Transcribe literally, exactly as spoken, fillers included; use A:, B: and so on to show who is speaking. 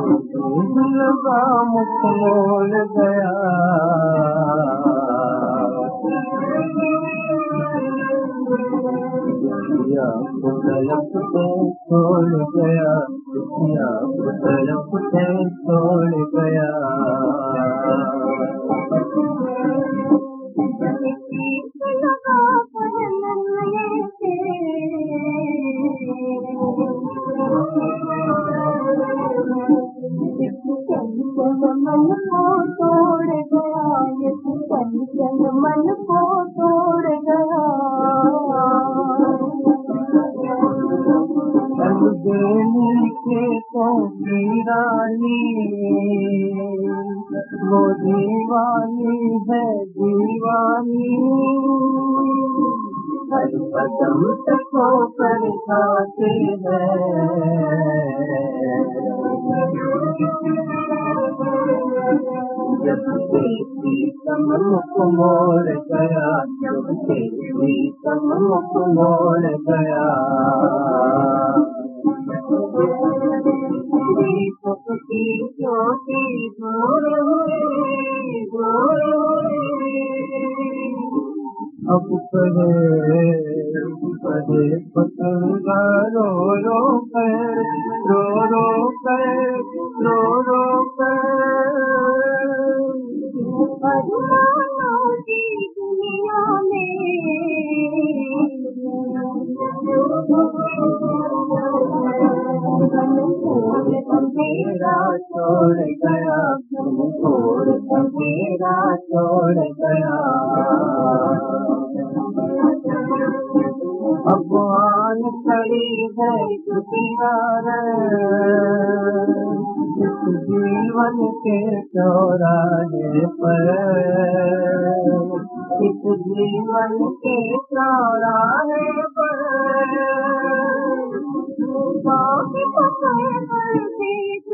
A: लगा मुख मोल गया, या तड़प के छोड़ गया, या तड़प के छोड़ गया।
B: मन को तोड़ गया, चंचल मन को तोड़ गया।
A: देनी के तो दीवानी, वो दीवानी है दीवानी, हर कदम तको कर खाते हैं। जब तेरी कमर को मोड़ गया, जब तेरी कमर को मोड़ गया, दीपक की ज्योति दूर हुई, दूर हुई। अब परे परे पतंगा रो रो कर, रो रो कर, रो रो कर।
B: अरमानों की दुनिया में
A: अंधेरा छोड़ गया, छोड़ अंधेरा छोड़ गया। अब आन खड़ी है खुशियार, जीवन के चौराहे पर, इस जीवन के चौराहे पर।
B: बाकी पकड़ कर